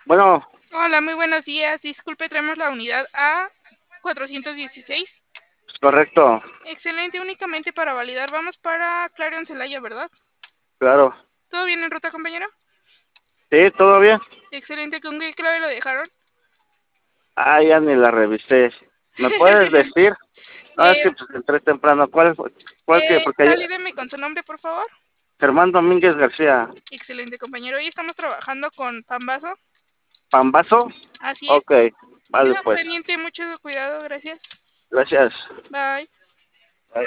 Bueno, Hola, muy buenos días. Disculpe, traemos la unidad A416. es correcto, Excelente, únicamente para validar. Vamos para Clarion Celaya, ¿verdad? claro. ¿Todo bien en ruta, compañero? Sí, todo bien. Excelente, ¿con qué clave lo dejaron? Ah, ya ni la revisé. ¿Me puedes decir? Ah, es Eh, que pues entré temprano. ¿Cuál que? Porque Valídeme con su nombre, por favor. Germán Domínguez García. Excelente, compañero. Hoy estamos trabajando con Pambazo. ¿Pambazo? Así es. Ok, vale Queda pues. pendiente, mucho cuidado, gracias. Gracias. Bye.